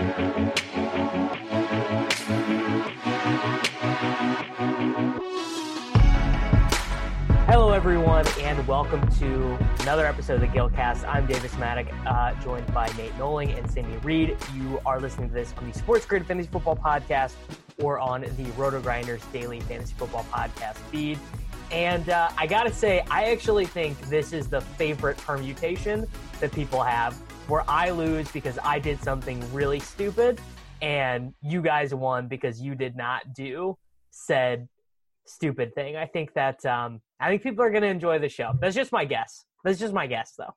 Hello, everyone, and welcome to another episode of the Gilcast. I'm Davis Maddock, joined by Nate Noling and Sammy Reed. You are listening to this on the Sports Grid Fantasy Football Podcast or on the Roto Grinders Daily Fantasy Football Podcast feed. And I got to say, I actually think this is the favorite permutation that people have, where I lose because I did something really stupid, and you guys won because you did not do said stupid thing. I think that I think people are going to enjoy the show. That's just my guess. Though.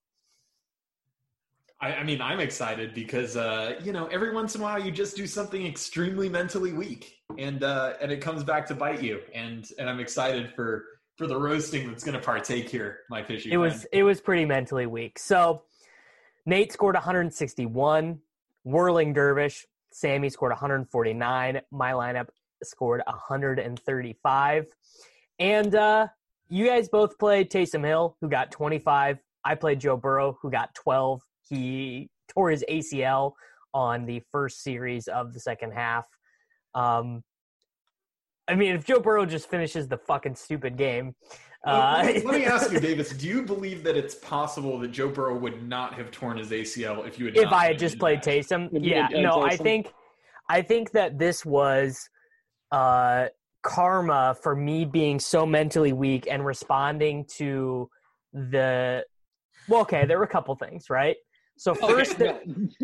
I mean, I'm excited because every once in a while you just do something extremely mentally weak, and it comes back to bite you. And I'm excited for the roasting that's going to partake here, my fishy friend. It was pretty mentally weak. So Nate scored 161, Whirling Dervish. Sammy scored 149. My lineup scored 135. And you guys both played Taysom Hill, who got 25. I played Joe Burrow, who got 12. He tore his ACL on the first series of the second half. I mean, if Joe Burrow just finishes the fucking stupid game. Let me ask you, Davis, do you believe that it's possible that Joe Burrow would not have torn his ACL if I had just played Taysom? Yeah, no, Taysom? I think that this was karma for me being so mentally weak and responding to there were a couple things, right? So first, No.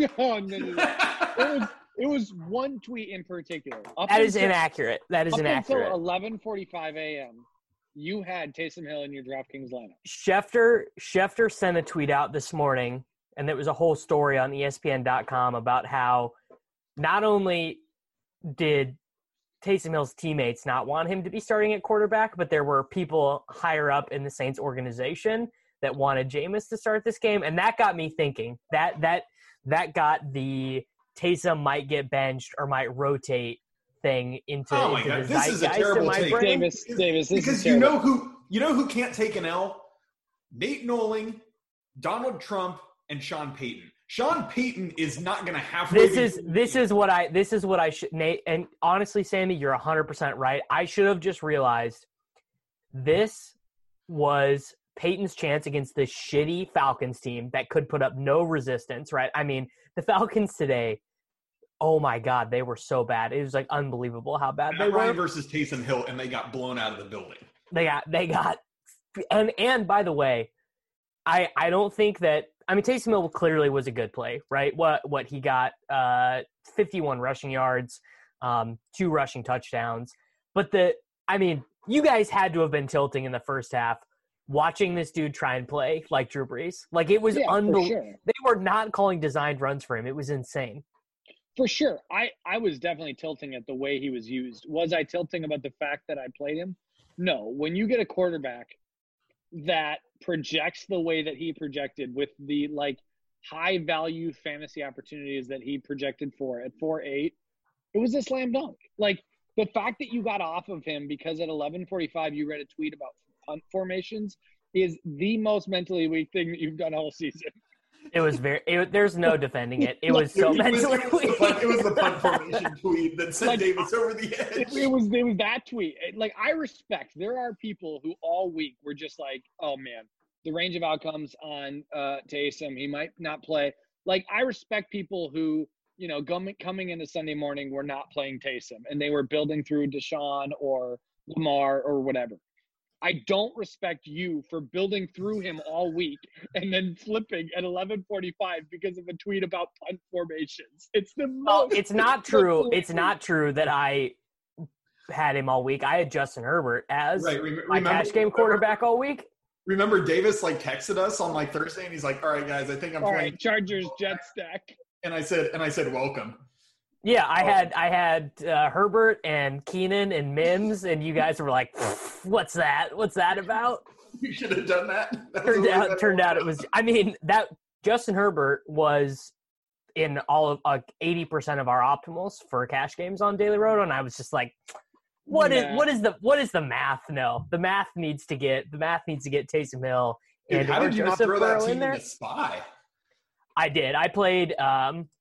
It was one tweet in particular. That is inaccurate. Until 11:45 a.m., you had Taysom Hill in your DraftKings lineup. Schefter sent a tweet out this morning, and there was a whole story on ESPN.com about how not only did Taysom Hill's teammates not want him to be starting at quarterback, but there were people higher up in the Saints organization that wanted Jameis to start this game, and that got me thinking. That got the Taysom might get benched or might rotate thing into God, the this is a zeitgeist terrible in my take. brain. Davis, because you know who can't take an L? Nate Noling, Donald Trump, and Sean Payton. Sean Payton is not going to have. This is what I should, Nate, and honestly, Sammy, you're 100% right. I should have just realized this was Peyton's chance against this shitty Falcons team that could put up no resistance, right? I mean, the Falcons today, oh my God, they were so bad. It was like unbelievable how bad they were. Ryan versus Taysom Hill, and they got blown out of the building. They got, and by the way, I don't think that. I mean, Taysom Hill clearly was a good play, right? What he got, 51 rushing yards, 2 rushing touchdowns. But you guys had to have been tilting in the first half watching this dude try and play like Drew Brees. Like, it was unbelievable. Sure. They were not calling designed runs for him. It was insane. For sure. I was definitely tilting at the way he was used. Was I tilting about the fact that I played him? No. When you get a quarterback that projects the way that he projected with the high value fantasy opportunities that he projected for at 4.8, it was a slam dunk. Like, the fact that you got off of him because at 11:45 you read a tweet about punt formations is the most mentally weak thing that you've done all season. It was there's no defending it. It was so mentally weak. It was the punt formation tweet that sent Davis over the edge. It was that tweet. I respect. There are people who all week were just like, oh man, the range of outcomes on Taysom, he might not play. I respect people who, coming into Sunday morning were not playing Taysom and they were building through Deshaun or Lamar or whatever. I don't respect you for building through him all week and then flipping at 11:45 because of a tweet about punt formations. It's not true. It's not true that I had him all week. I had Justin Herbert as my cash game quarterback all week. Remember, Davis texted us on Thursday, and he's like, "All right, guys, I think I'm playing right, Chargers Jet stack." And I said, "Welcome." Yeah, I had Herbert and Keenan and Mims, and you guys were like, "What's that? What's that about?" You should have done that. Turned out it was. I mean, that Justin Herbert was in all of 80% of our optimals for cash games on Daily Roto, and I was just like, what is the math? No, the math needs to get Taysom Hill. Dude, and how did you not throw that team in there? in the spy? I did. I played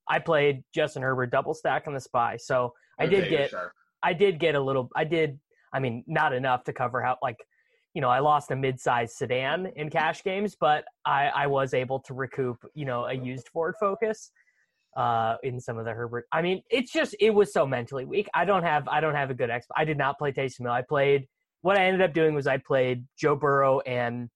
I played Justin Herbert double stack on the SPY. So I did get a little, I mean, not enough to cover how, like, I lost a mid-sized sedan in cash games, but I was able to recoup, a used Ford Focus in some of the Herbert. I mean, it was so mentally weak. I don't have a good I did not play Taysom Hill. What I ended up doing was I played Joe Burrow and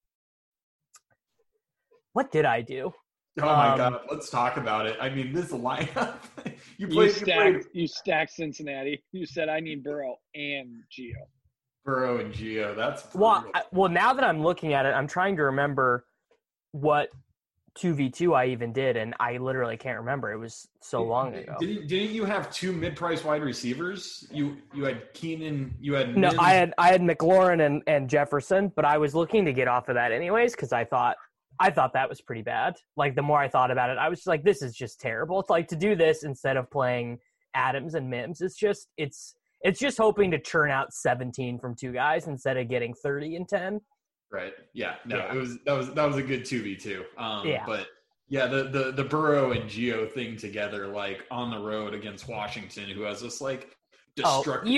what did I do? Oh my God, let's talk about it. I mean, this lineup. You stacked Cincinnati. You said I need Burrow and Gio. Burrow and Gio. That's well. Now that I'm looking at it, I'm trying to remember what 2v2 I even did, and I literally can't remember. It was so long ago. Didn't you have two mid-price wide receivers? You had Keenan. You had no. I had McLaurin and Jefferson, but I was looking to get off of that anyways because I thought that was pretty bad. Like, the more I thought about it, I was just like, this is just terrible. It's like, to do this instead of playing Adams and Mims, it's just hoping to churn out 17 from two guys instead of getting 30 and 10. Right. Yeah. No, yeah. That was a good 2v2. Yeah. But yeah, the Burrow and Gio thing together, like on the road against Washington, who has this like destructive.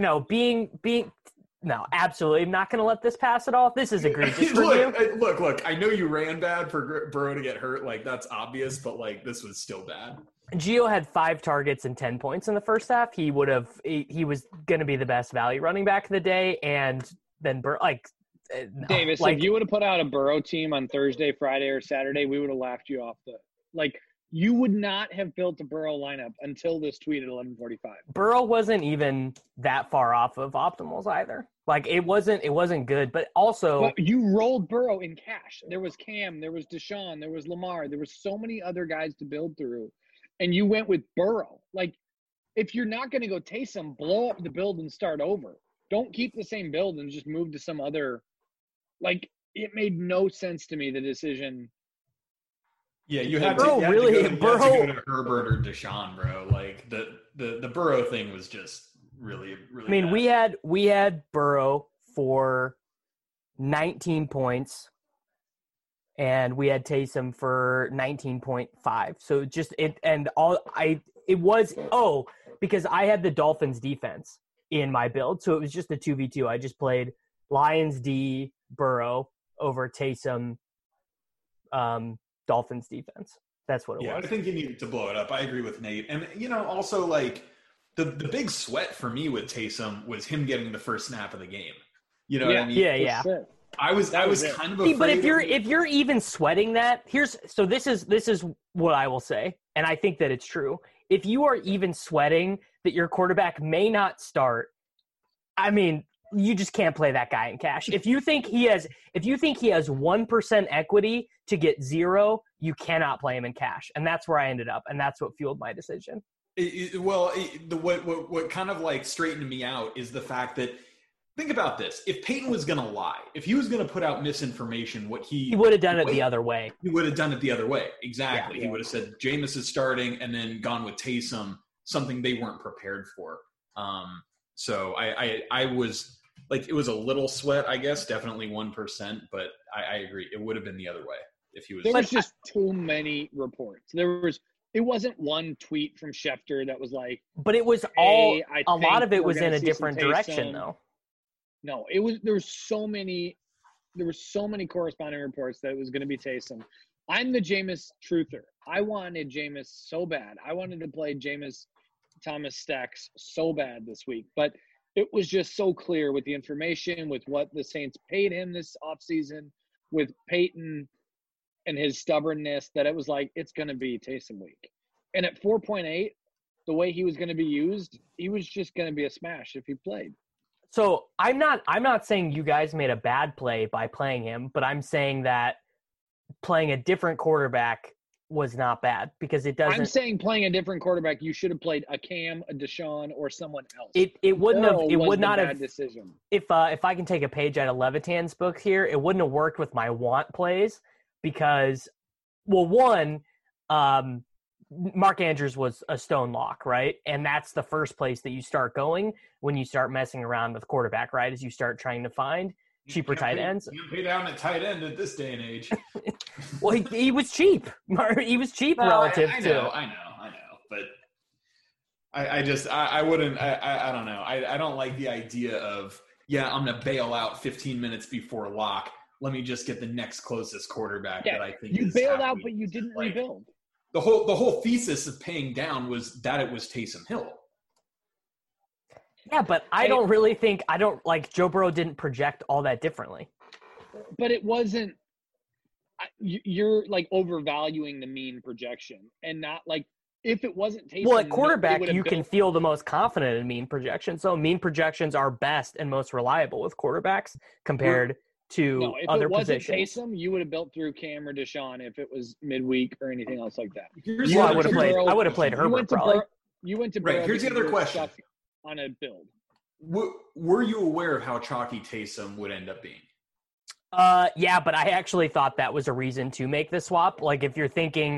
No, absolutely. I'm not going to let this pass at all. This is egregious for you. Look, I know you ran bad for Burrow to get hurt. Like, that's obvious, but, like, this was still bad. Gio had 5 targets and 10 points in the first half. He was going to be the best value running back of the day. And then, Davis, if you would have put out a Burrow team on Thursday, Friday, or Saturday, we would have laughed you off you would not have built a Burrow lineup until this tweet at 11:45. Burrow wasn't even that far off of optimals either. Like, it wasn't good, but also. But you rolled Burrow in cash. There was Cam, there was Deshaun, there was Lamar, there was so many other guys to build through, and you went with Burrow. Like, if you're not going to go Taysom, blow up the build and start over. Don't keep the same build and just move to some other. Like, it made no sense to me, the decision. Yeah, you had to go to Herbert or Deshaun, bro. Like, the Burrow thing was just really, really. I mean, bad. we had Burrow for 19 points, and we had Taysom for 19.5. So because I had the Dolphins defense in my build, so it was just a 2v2. I just played Lions D Burrow over Taysom. Dolphins defense. That's what it was. I think you needed to blow it up. I agree with Nate. And, also, like, the big sweat for me with Taysom was him getting the first snap of the game. You know what I mean? Yeah. Sure. I was kind of afraid. But if you're even sweating that, this is what I will say, and I think that it's true. If you are even sweating that your quarterback may not start, I mean, you just can't play that guy in cash. If you think he has 1% equity to get 0, you cannot play him in cash. And that's where I ended up. And that's what fueled my decision. What kind of like straightened me out is the fact that, think about this. If Peyton was going to lie, if he was going to put out misinformation, he would have done it the other way. He would have done it the other way. Exactly. Yeah. He would have said Jameis is starting and then gone with Taysom, something they weren't prepared for. So I was like, it was a little sweat, I guess, definitely 1%, but I agree. It would have been the other way if he was. There was just too many reports. It wasn't one tweet from Schefter that was like. But it was a lot of it was in a different direction, though. No, there were so many corresponding reports that it was going to be Taysom. I'm the Jameis truther. I wanted Jameis so bad. I wanted to play Jameis Thomas stacks so bad this week, but it was just so clear with the information, with what the Saints paid him this offseason, with Peyton and his stubbornness, that it was like, it's going to be Taysom week. And at 4.8, the way he was going to be used, he was just going to be a smash if he played. So I'm not saying you guys made a bad play by playing him, but I'm saying that playing a different quarterback was not bad because it doesn't. I'm saying playing a different quarterback, you should have played a Cam, a Deshaun, or someone else. It would not have decision. If I can take a page out of Levitan's book here, it wouldn't have worked with my want plays because, well, one, Mark Andrews was a stone lock, right? And that's the first place that you start going when you start messing around with quarterback, right? As you start trying to find cheaper tight ends. You pay down at tight end at this day and age. Well, he was cheap. He was cheap relative I to. I know. but I wouldn't. I don't know. I don't like the idea of, yeah, I'm going to bail out 15 minutes before lock. Let me just get the next closest quarterback that I think you is bailed out, halfway but you didn't like, rebuild. The whole thesis of paying down was that it was Taysom Hill. Yeah, but I don't really think Joe Burrow didn't project all that differently. But it wasn't. You're like overvaluing the mean projection, and not like if it wasn't Taysom. Well, at quarterback, you can feel the most confident in mean projections. So mean projections are best and most reliable with quarterbacks compared to other positions. If it wasn't Taysom, you would have built through Cam or Deshaun if it was midweek or anything else like that. I would have played Herbert probably. You went to Burrow. Right. Here's the other question. On a build. Were you aware of how chalky Taysom would end up being? Yeah, but I actually thought that was a reason to make the swap. Like, if you're thinking,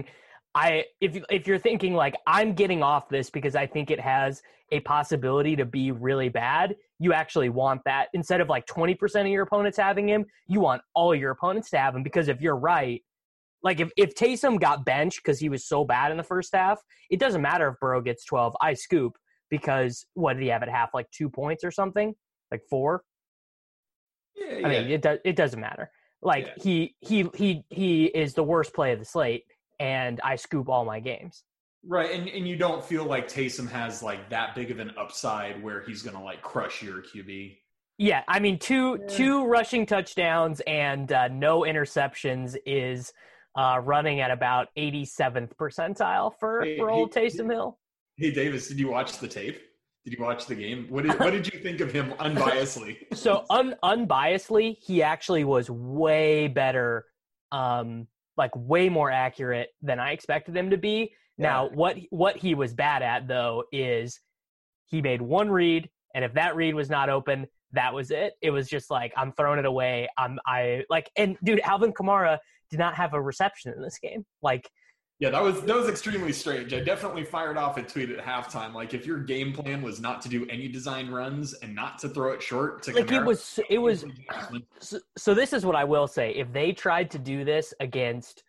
if you're thinking like I'm getting off this because I think it has a possibility to be really bad, you actually want that instead of like 20% of your opponents having him. You want all your opponents to have him because if you're right, like if Taysom got benched because he was so bad in the first half, it doesn't matter if Burrow gets 12. I scoop because what did he have at half? Like 2 points or something? Like 4? Yeah, I mean, it doesn't matter. Like he is the worst play of the slate, and I scoop all my games. Right, and you don't feel like Taysom has like that big of an upside where he's gonna like crush your QB. Yeah, I mean, two rushing touchdowns and no interceptions is running at about 87th percentile for old Taysom Hill. Hey, Davis, did you watch the tape? Did you watch the game? What did you think of him unbiasedly? So unbiasedly, he actually was way better, like way more accurate than I expected him to be. Yeah. Now, what he was bad at though is he made one read, and if that read was not open, that was it. It was just like I'm throwing it away. And dude, Alvin Kamara did not have a reception in this game. Like. Yeah, that was extremely strange. I definitely fired off a tweet at halftime. Like, if your game plan was not to do any design runs and not to throw it short to like Kamara, it was. So this is what I will say: if they tried to do this against,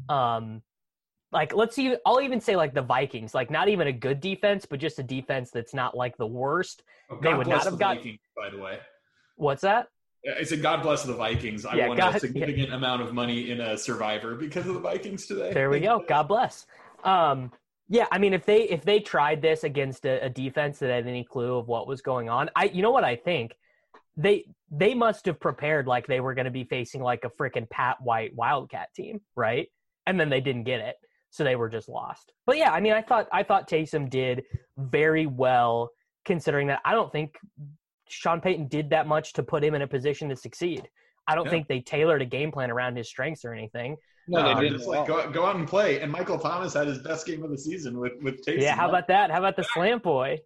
like I'll even say like the Vikings, like not even a good defense, but just a defense that's not like the worst. They would not have got. Vikings, by the way. What's that? I said, God bless the Vikings. I won a significant amount of money in a Survivor because of the Vikings today. There we go. God bless. Yeah, I mean, if they tried this against a defense that had any clue of what was going on, you know what I think? They must have prepared like they were going to be facing like a freaking Pat White Wildcat team, right? And then they didn't get it, so they were just lost. But yeah, I mean, I thought Taysom did very well considering that I don't think Sean Payton did that much to put him in a position to succeed. I don't think they tailored a game plan around his strengths or anything. No, they didn't. Just like go out and play. And Michael Thomas had his best game of the season with Taysom. Yeah, how about that? How about the slant boy?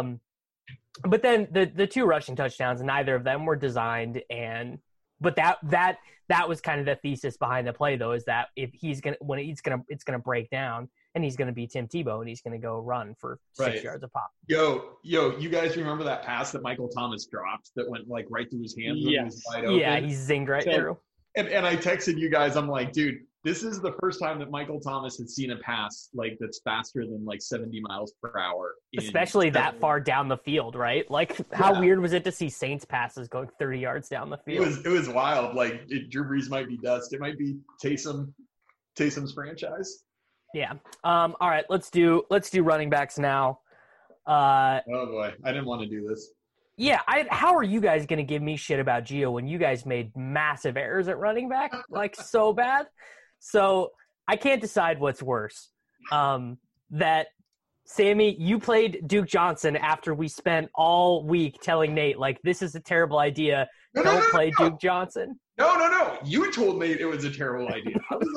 But then the two rushing touchdowns, neither of them were designed. But that was kind of the thesis behind the play, though, is that if it's gonna break down. And he's going to be Tim Tebow, and he's going to go run for 6 yards a pop. Yo, you guys remember that pass that Michael Thomas dropped that went like right through his hands? Yes. When he was wide open? Yeah, he zinged right through. And I texted you guys. I'm like, dude, this is the first time that Michael Thomas has seen a pass like that's faster than like 70 miles per hour. Especially that far down the field, right? Like, how weird was it to see Saints passes going 30 yards down the field? It was wild. Like, Drew Brees might be dust. It might be Taysom's franchise. Yeah. All right. Let's do running backs now. Oh boy, I didn't want to do this. Yeah. How are you guys going to give me shit about Gio when you guys made massive errors at running back, like so bad? So I can't decide what's worse. That Sammy, you played Duke Johnson after we spent all week telling Nate like this is a terrible idea. Don't play Duke Johnson. No. You told Nate it was a terrible idea.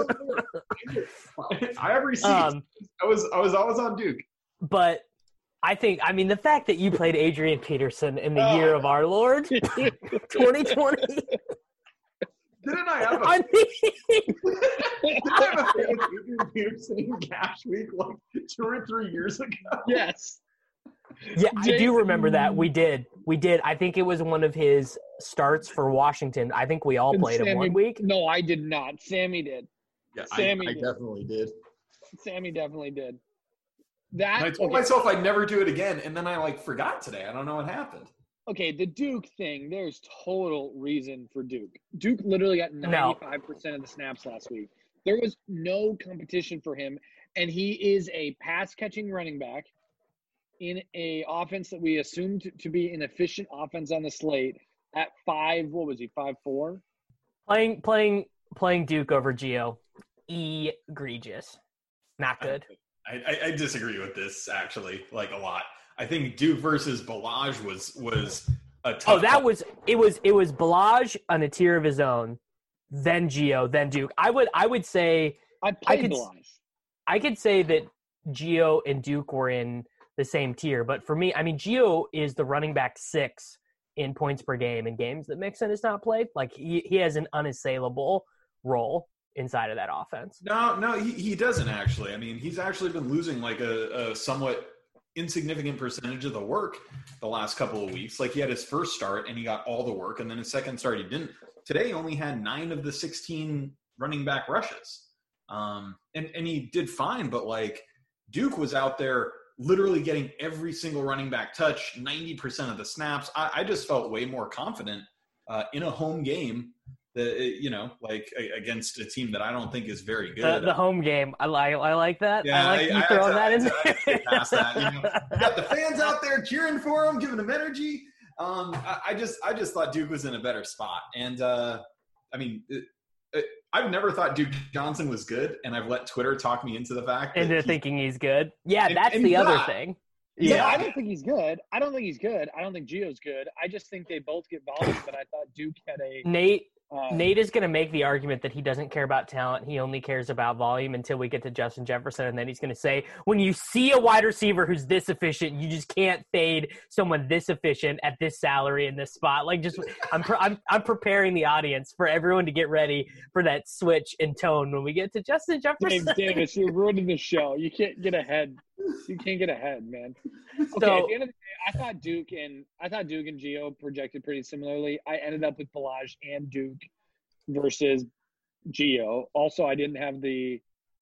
I have receipts. I was always on Duke. But I mean, the fact that you played Adrian Peterson in the year of our Lord, 2020. Didn't I have a Adrian Peterson in Cash Week like 2 or 3 years ago? Yes. Yeah, I do remember that. We did. I think it was one of his starts for Washington. I think we all played him one week. No, I did not. Sammy did. Yeah, I definitely did. Sammy definitely did. I told myself I'd never do it again, and then I forgot today. I don't know what happened. Okay, the Duke thing, there's total reason for Duke. Duke literally got 95% of the snaps last week. There was no competition for him, and he is a pass-catching running back in a offense that we assumed to be an efficient offense on the slate at 5'4"? Playing Duke over Gio, egregious. Not good. I disagree with this, actually, a lot. I think Duke versus Balaj was a tough. It was Balaj on a tier of his own, then Gio, then Duke. I would say Balaj. I could say that Gio and Duke were in the same tier, but for me, Gio is the running back 6 in points per game in games that Mixon has not played. He has an unassailable role inside of that offense. No, he doesn't actually. He's actually been losing a somewhat insignificant percentage of the work the last couple of weeks. He had his first start and he got all the work, and then his second start he didn't. Today he only had 9 of the 16 running back rushes. And he did fine, but Duke was out there literally getting every single running back touch, 90% of the snaps. I just felt way more confident in a home game that, against a team that I don't think is very good. The home game. I like that. Yeah, I like you throwing that in there. I get past that. You got the fans out there cheering for him, giving him energy. I just thought Duke was in a better spot. And, I've never thought Duke Johnson was good, and I've let Twitter talk me into the fact into thinking he's good. Yeah, that's the other thing. Yeah, I don't think he's good. I don't think Gio's good. I just think they both get volume, but I thought Duke had a Nate is going to make the argument that he doesn't care about talent. He only cares about volume until we get to Justin Jefferson. And then he's going to say, when you see a wide receiver who's this efficient, you just can't fade someone this efficient at this salary in this spot. I'm preparing the audience for everyone to get ready for that switch in tone when we get to Justin Jefferson. Davis, you're ruining the show. You can't get ahead. You can't get ahead, man. Okay, So, at the end of the day, I thought Duke and Gio projected pretty similarly. I ended up with Balaj and Duke versus Gio. Also, I didn't have the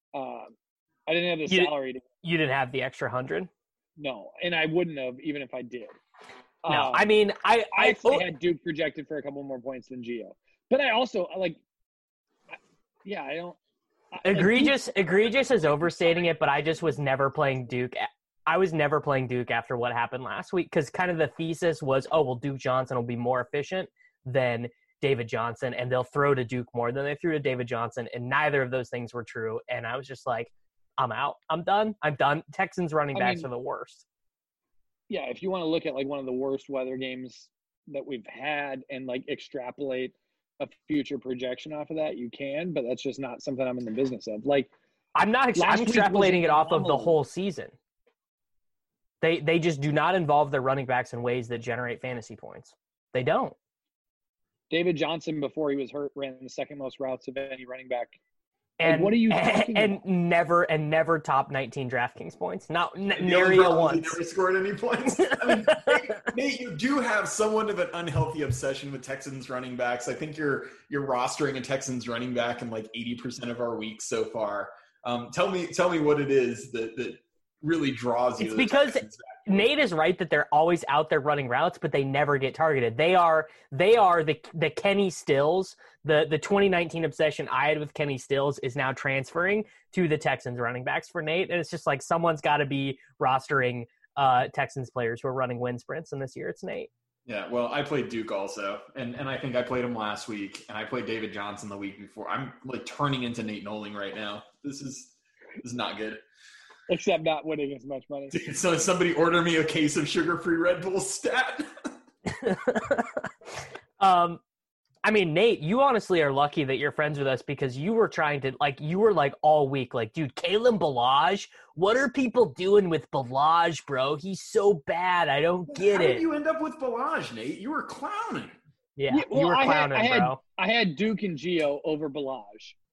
salary. You didn't have the extra 100? No, and I wouldn't have even if I did. No, I actually had Duke projected for a couple more points than Gio. But I also I don't. Egregious is overstating it, but I just was never playing Duke. I was never playing Duke after what happened last week because kind of the thesis was, Duke Johnson will be more efficient than David Johnson, and they'll throw to Duke more than they threw to David Johnson, and neither of those things were true. And I was just like, I'm out. I'm done. Texans running backs are the worst. Yeah, if you want to look at one of the worst weather games that we've had and extrapolate a future projection off of that, you can, but that's just not something I'm in the business of. I'm extrapolating it off of the whole season. They just do not involve their running backs in ways that generate fantasy points. They don't. David Johnson, before he was hurt, ran the second most routes of any running back. And what are you talking about? never top 19 DraftKings points. Not nary a once. Never scored any points. Nate, you do have somewhat of an unhealthy obsession with Texans running backs. I think you're rostering a Texans running back in 80% of our weeks so far. Tell me what it is that really draws you. It's because Nate is right that they're always out there running routes, but they never get targeted. They are the Kenny Stills. The 2019 obsession I had with Kenny Stills is now transferring to the Texans running backs for Nate. And it's just someone's got to be rostering Texans players who are running wind sprints. And this year it's Nate. Yeah, well, I played Duke also. And I think I played him last week. And I played David Johnson the week before. I'm turning into Nate Noling right now. This is not good. Except not winning as much money. So somebody order me a case of sugar-free Red Bull stat. Nate, you honestly are lucky that you're friends with us because you were trying to all week, dude, Kalen Balaj, what are people doing with Balaj, bro? He's so bad. I don't get it. How did you end up with Balaj, Nate? You were clowning. Yeah, you were clowning, bro. I had Duke and Gio over Balaj.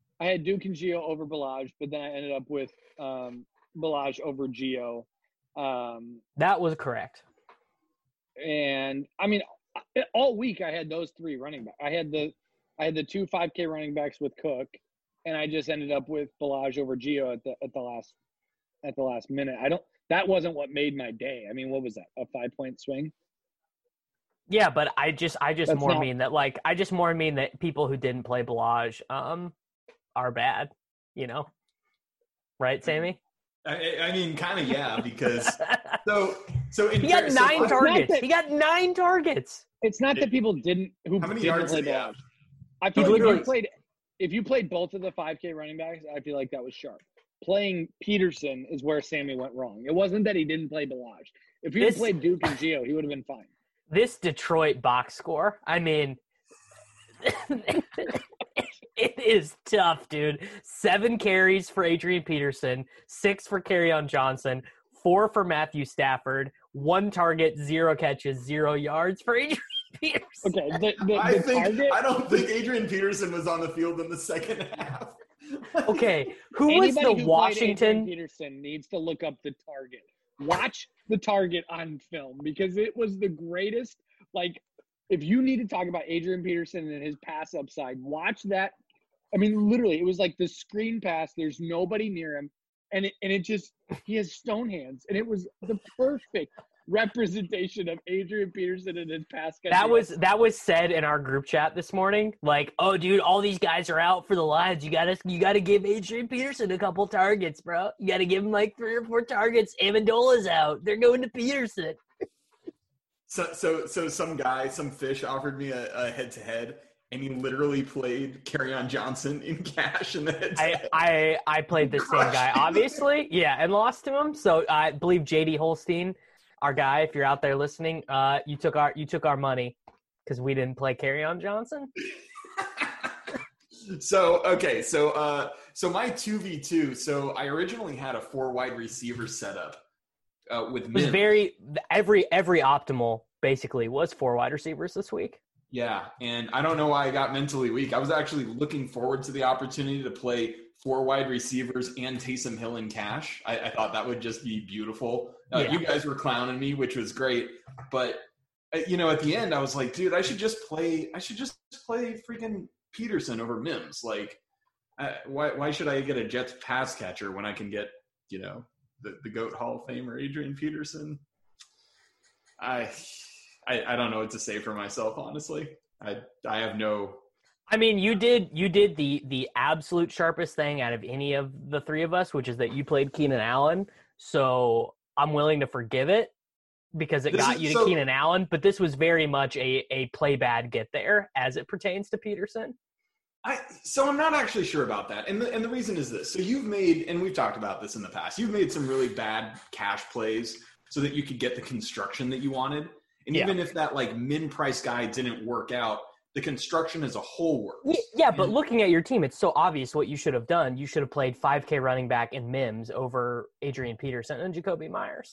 But then I ended up with Balaj over Gio. That was correct. And all week I had those three running backs. I had the two 5K running backs with Cook, and I just ended up with Balaj over Gio at the last minute. that wasn't what made my day. I mean, what was that? A 5-point swing? Yeah, but I just That's more not- mean that like I just more mean that people who didn't play Balaj are bad, you know? Right, Sammy? I mean, kind of, yeah, because so in He got fair- so 9 I- targets. that- He got 9 targets. It's not that people didn't How many didn't yards play did he have? Balaj. I feel like literally- if you played both of the 5K running backs, I feel like that was sharp. Playing Peterson is where Sammy went wrong. It wasn't that he didn't play Balaj. If he had This- played Duke and Gio, he would have been fine. This Detroit box score, I mean, it is tough, dude. 7 carries for Adrian Peterson, 6 for Kerryon Johnson, 4 for Matthew Stafford, 1 target, 0 catches, 0 yards for Adrian Peterson. Okay, the I target. don't think Adrian Peterson was on the field in the second half. Okay, who was Anybody the who played Washington? Adrian Peterson needs to look up the target. Watch the target on film because it was the greatest. Like, if you need to talk about Adrian Peterson and his pass upside, watch that. I mean, literally, it was like the screen pass. There's nobody near him, and it just he has stone hands, and it was the perfect representation of Adrian Peterson and his pass catching. That was said in our group chat this morning. Like, oh, dude, all these guys are out for the Lions. You gotta give Adrian Peterson a couple targets, bro. You gotta give him like 3 or 4 targets. Amendola's out. They're going to Peterson. So some fish offered me a head-to-head, and he literally played Kerryon Johnson in cash in the head-to-head. I played the same guy, obviously. Yeah, and lost to him. So I believe JD Holstein, our guy, if you're out there listening, you took our money because we didn't play Kerryon Johnson. So my 2v2. So I originally had a 4 wide receiver setup with It was every optimal basically was 4 wide receivers this week. Yeah, and I don't know why I got mentally weak. I was actually looking forward to the opportunity to play 4 wide receivers and Taysom Hill in cash. I thought that would just be beautiful. Yeah. You guys were clowning me, which was great. But, at the end, I was like, dude, I should just play freaking Peterson over Mims. Like, why should I get a Jets pass catcher when I can get, the GOAT Hall of Famer, Adrian Peterson? I don't know what to say for myself, honestly. I have no. I mean, you did the absolute sharpest thing out of any of the 3 of us, which is that you played Keenan Allen. So I'm willing to forgive it because it got you to Keenan Allen. But this was very much a play bad get there as it pertains to Peterson. So I'm not actually sure about that. And the reason is this. So you've made, and we've talked about this in the past, you've made some really bad cash plays so that you could get the construction that you wanted. And even if that like min price guy didn't work out, the construction as a whole works. Yeah, but looking at your team, it's so obvious what you should have done. You should have played 5K running back in Mims over Adrian Peterson and Jacoby Myers.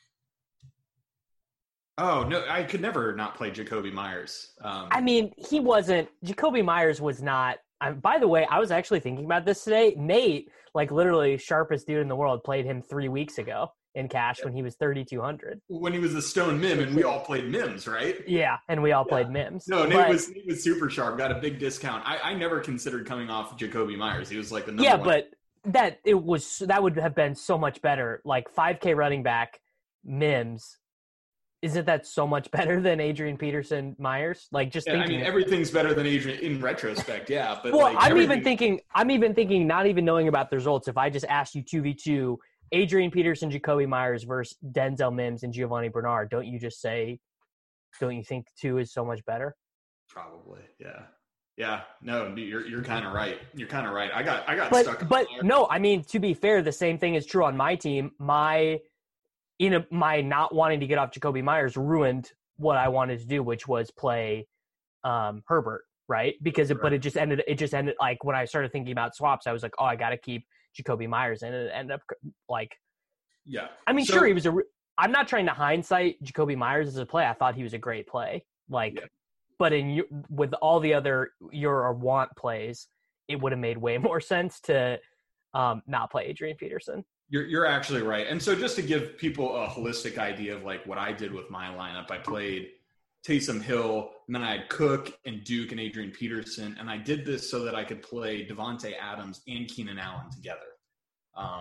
Oh, no, I could never not play Jacoby Myers. I mean, Jacoby Myers was not. By the way, I was actually thinking about this today. Nate, like literally sharpest dude in the world, played him 3 weeks ago in cash when he was 3,200. When he was a stone Mim, and we all played Mims, right? Yeah, and we all played Mims. No, Nate was super sharp. Got a big discount. I never considered coming off Jacoby Myers. He was like the number one. But that would have been so much better. Like 5K running back Mims. Isn't that so much better than Adrian Peterson Myers? Like just thinking. I mean, everything's better than Adrian in retrospect. Yeah, but well, I'm even thinking, not even knowing about the results. If I just asked you 2v2, Adrian Peterson, Jacoby Myers versus Denzel Mims and Giovanni Bernard, don't you think 2 is so much better? Probably, yeah. Yeah, no, you're kind of right. You're kind of right. I got stuck. But no, I mean, to be fair, the same thing is true on my team. My not wanting to get off Jacoby Myers ruined what I wanted to do, which was play Herbert, right? But it just ended like when I started thinking about swaps, I was like, oh, I got to keep Jacoby Myers, and it ended up like, yeah. I mean, sure, he was I'm not trying to hindsight Jacoby Myers as a play. I thought he was a great play, but with all the other your want plays, it would have made way more sense to not play Adrian Peterson. You're actually right. And so just to give people a holistic idea of like what I did with my lineup, I played Taysom Hill, and then I had Cook and Duke and Adrian Peterson. And I did this so that I could play Devontae Adams and Keenan Allen together.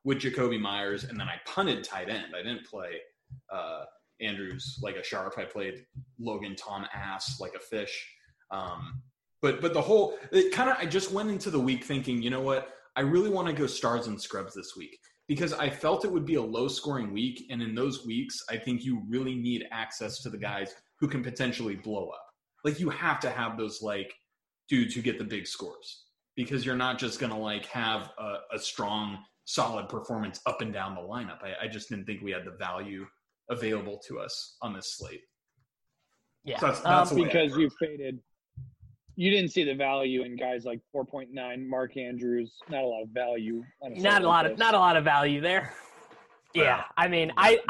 with Jacoby Myers, and then I punted tight end. I didn't play Andrews like a sharp. I played Logan Tom Ass like a fish. But the whole I just went into the week thinking, you know what? I really want to go stars and scrubs this week because I felt it would be a low scoring week. And in those weeks, I think you really need access to the guys who can potentially blow up. Like you have to have those like dudes who get the big scores because you're not just going to like have a strong, solid performance up and down the lineup. I just didn't think we had the value available to us on this slate. Yeah. So that's because you faded. You didn't see the value in guys like 4.9, Mark Andrews. Not a lot of value. Not a lot of value there. Yeah, I mean,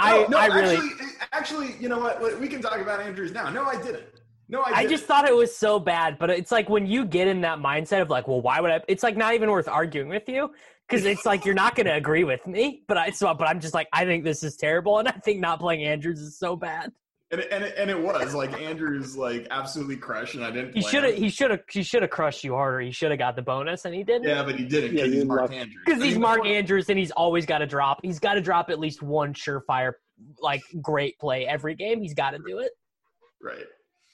actually, you know what? We can talk about Andrews now. No, I didn't. I just thought it was so bad, but it's like when you get in that mindset of like, well, why would I? It's like not even worth arguing with you because it's like you're not going to agree with me. But I'm just like, I think this is terrible, and I think not playing Andrews is so bad. And it was like Andrews like absolutely crushed, and I didn't. He should have crushed you harder. He should have got the bonus, and he didn't. Yeah, but he didn't because he's Mark Andrews. Because he's Mark Andrews, and he's always got to drop. He's got to drop at least one surefire, like great play every game. He's got to do it. Right.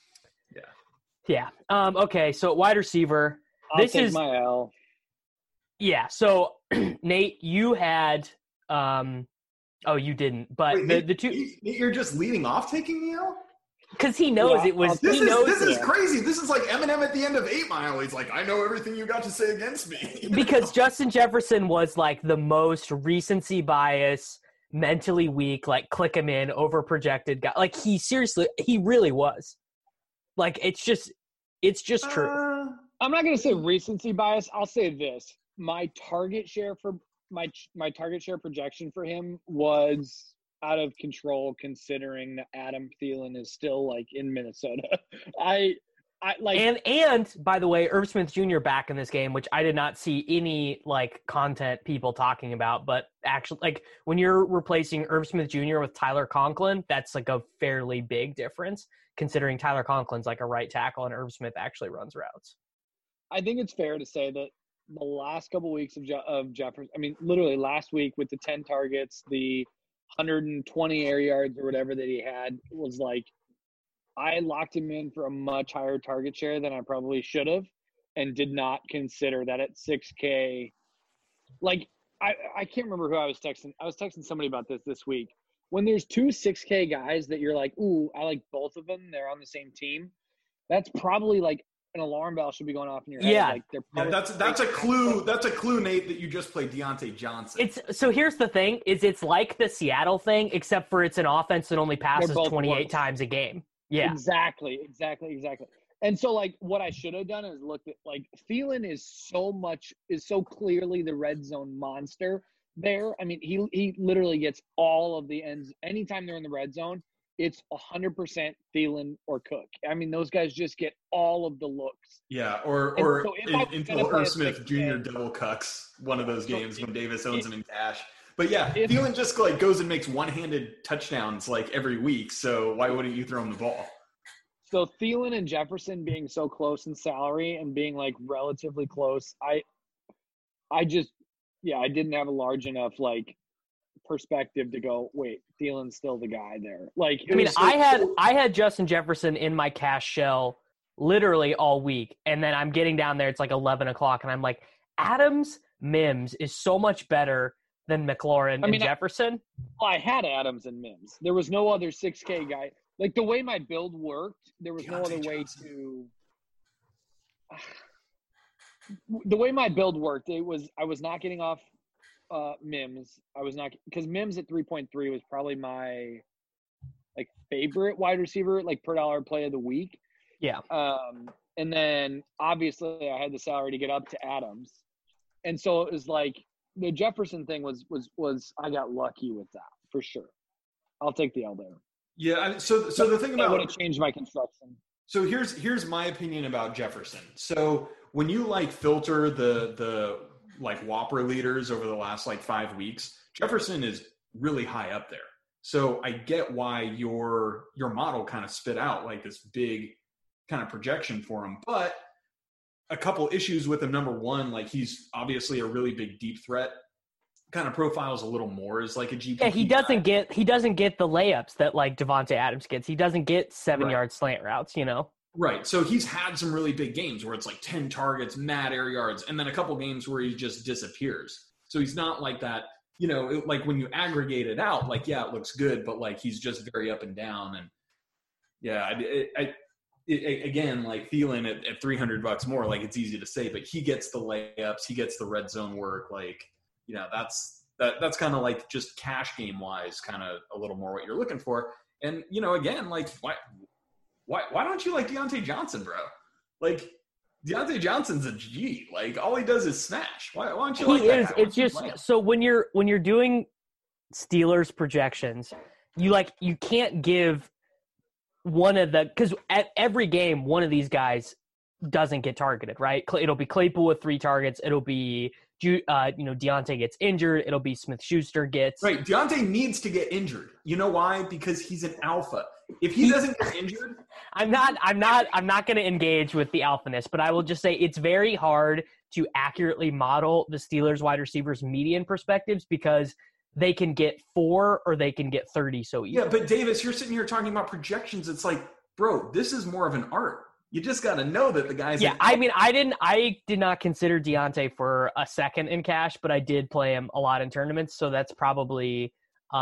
Yeah. Okay. So wide receiver. I'll take my L. Yeah. So Nate, you had. Oh, you didn't. But wait, the two. You're just leading off taking the L? Because he knows it was. This is crazy. This is like Eminem at the end of 8 Mile. He's like, I know everything you got to say against me. Because Justin Jefferson was like the most recency bias, mentally weak, like click him in, over projected guy. Like he really was. Like it's just true. I'm not going to say recency bias. I'll say this: my target share for my target share projection for him was out of control, considering that Adam Thielen is still like in Minnesota. I like and by the way, Irv Smith Jr. back in this game, which I did not see any like content people talking about, but actually like when you're replacing Irv Smith Jr. with Tyler Conklin, that's like a fairly big difference considering Tyler Conklin's like a right tackle and Irv Smith actually runs routes. I think it's fair to say that the last couple of weeks of Jefferson, I mean, literally last week with the 10 targets, the 120 air yards or whatever that he had was like, I locked him in for a much higher target share than I probably should have and did not consider that at 6K. Like, I can't remember who I was texting. I was texting somebody about this week. When there's 2 6K guys that you're like, ooh, I like both of them, they're on the same team, that's probably like an alarm bell should be going off in your head. Yeah, like that's a clue. That's a clue, Nate, that you just played Deontay Johnson. So here's the thing: it's like the Seattle thing, except for it's an offense that only passes 28 times a game. Yeah, exactly. And so, like, what I should have done is looked at like Thielen is so clearly the red zone monster there. I mean, he literally gets all of the ends anytime they're in the red zone. It's 100% Thielen or Cook. I mean, those guys just get all of the looks. Yeah, or until Irv Smith Jr. double cucks one of those games when Davis owns him in cash. But yeah, Thielen just like goes and makes one-handed touchdowns like every week. So why wouldn't you throw him the ball? So Thielen and Jefferson being so close in salary and being like relatively close, I didn't have a large enough like perspective to go, wait, Thielen's still the guy there. Like, I mean, I had Justin Jefferson in my cash shell literally all week, and then I'm getting down there, it's like 11 o'clock, and I'm like, Adams Mims is so much better than McLaurin and Jefferson. I had Adams and Mims. There was no other 6K guy. Like, the way my build worked, there was no other way to – the way my build worked, I was not getting off Mims. I was not, because Mims at 3.3 was probably my like favorite wide receiver, like per dollar play of the week. Yeah. And then obviously I had the salary to get up to Adams, and so it was like the Jefferson thing was I got lucky with that for sure. I'll take the L there. Yeah. So the thing about, I would have changed my construction. So here's my opinion about Jefferson. So when you like filter the like Whopper leaders over the last like 5 weeks, Jefferson is really high up there. So I get why your model kind of spit out like this big kind of projection for him. But a couple issues with him. Number one, like he's obviously a really big deep threat. kind of profiles a little more as like a GPP. Yeah, he doesn't get the layups that like Devontae Adams gets. He doesn't get 7-yard slant routes, you know. Right. So he's had some really big games where it's like 10 targets, mad air yards, and then a couple games where he just disappears. So he's not like that, you know, like when you aggregate it out, like, yeah, it looks good, but like he's just very up and down. And yeah, again, like Thielen at $300 more, like it's easy to say, but he gets the layups, he gets the red zone work. Like, you know, that's kind of like just cash game wise, kind of a little more what you're looking for. And, you know, again, like why don't you like Deontay Johnson, bro? Like Deontay Johnson's a G. Like all he does is smash. Why don't you like that? It's just so when you're doing Steelers projections, you can't give one of the, because at every game one of these guys doesn't get targeted, right? It'll be Claypool with 3 targets. It'll be Deontay gets injured. It'll be Smith-Schuster gets right. Deontay needs to get injured. You know why? Because he's an alpha. If he doesn't get injured, I'm not going to engage with the alphaness, but I will just say it's very hard to accurately model the Steelers wide receivers' median perspectives because they can get 4 or they can get 30 so easily. Yeah, but Davis, you're sitting here talking about projections. It's like, bro, this is more of an art. You just got to know that the guy's. Yeah, I mean, I did not consider Deontay for a second in cash, but I did play him a lot in tournaments, so that's probably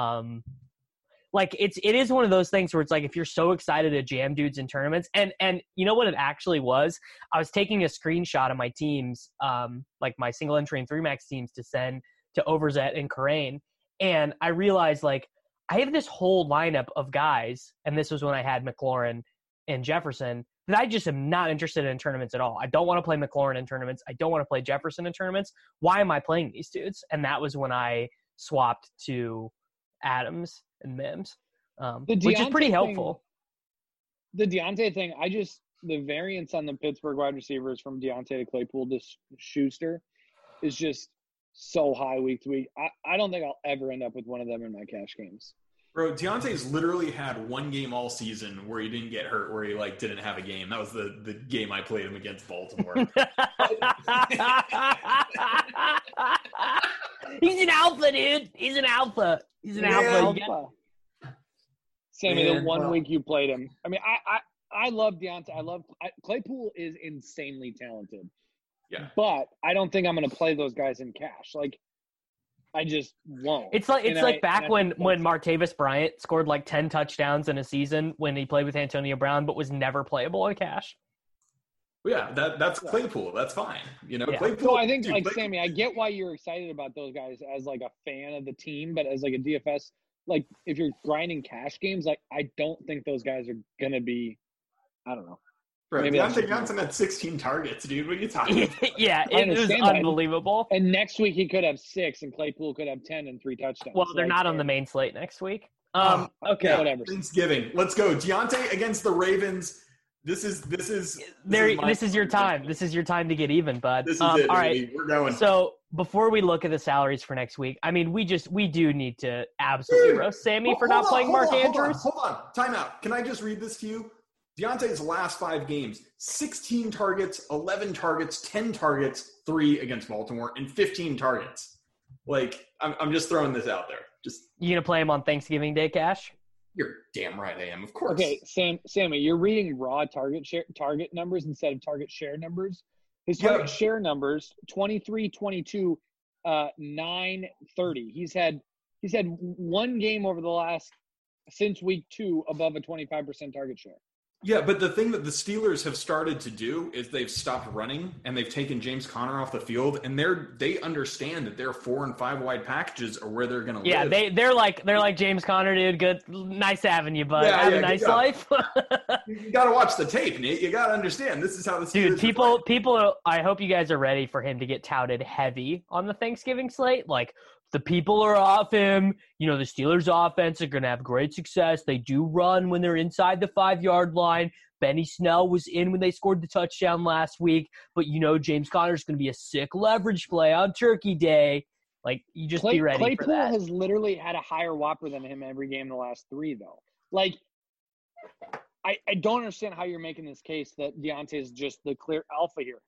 like it is one of those things where it's like if you're so excited to jam dudes in tournaments, and you know what it actually was? I was taking a screenshot of my teams, like my single entry and 3-max teams to send to Overzet and Karain, and I realized like I have this whole lineup of guys, and this was when I had McLaurin and Jefferson, that I just am not interested in tournaments at all. I don't want to play McLaurin in tournaments. I don't want to play Jefferson in tournaments. Why am I playing these dudes? And that was when I swapped to Adams and Mims, which is pretty helpful. The Deontay thing, the variance on the Pittsburgh wide receivers from Deontay to Claypool to Schuster is just so high week to week. I don't think I'll ever end up with one of them in my cash games. Bro, Deontay's literally had one game all season where he didn't get hurt, where he like didn't have a game. That was the game I played him against Baltimore. He's an alpha, dude. He's an alpha. Sammy, the one week you played him. I mean, I love Deontay. Claypool is insanely talented. Yeah. But I don't think I'm going to play those guys in cash. Like, I just won't. It's like back when Martavis Bryant scored like 10 touchdowns in a season when he played with Antonio Brown, but was never playable in cash. Yeah, that's Claypool. That's fine. You know, yeah. Claypool. So I think, Sammy, I get why you're excited about those guys as like a fan of the team, but as like a DFS, like if you're grinding cash games, like I don't think those guys are gonna be. I don't know. Right, Deontay Johnson had 16 targets, dude. What are you talking about? Yeah, it was unbelievable. And next week he could have 6, and Claypool could have 10 and 3 touchdowns. Well, they're not on the main slate next week. Okay, yeah, whatever. Thanksgiving. Let's go. Deontay against the Ravens. This is your time. This is your time to get even, bud. This is it. All right, we're going. So before we look at the salaries for next week, I mean, we do need to absolutely roast Sammy for not playing Mark Andrews. Hold on. Time out. Can I just read this to you? Deontay's last 5 games, 16 targets, 11 targets, 10 targets, 3 against Baltimore, and 15 targets. Like, I'm just throwing this out there. You gonna play him on Thanksgiving Day, Cash? You're damn right I am, of course. Okay, Sammy, you're reading raw target numbers instead of target share numbers. His target share numbers, 23, 22, 9, 30. He's had one game over the last since week 2 above a 25% target share. Yeah, but the thing that the Steelers have started to do is they've stopped running and they've taken James Conner off the field, and they understand that their 4 and 5 wide packages are where they're going to live. Yeah, they're like James Conner, dude. Good, nice having you, bud. Have a nice life. You got to watch the tape, Nate. You got to understand this is how the Steelers. Dude, people. I hope you guys are ready for him to get touted heavy on the Thanksgiving slate. Like, the people are off him. You know, the Steelers' offense are going to have great success. They do run when they're inside the 5-yard line. Benny Snell was in when they scored the touchdown last week. But, you know, James Conner's going to be a sick leverage play on Turkey Day. Like, you just be ready for that. Claypool has literally had a higher Whopper than him every game in the last 3, though. Like, I don't understand how you're making this case that Deontay is just the clear alpha here.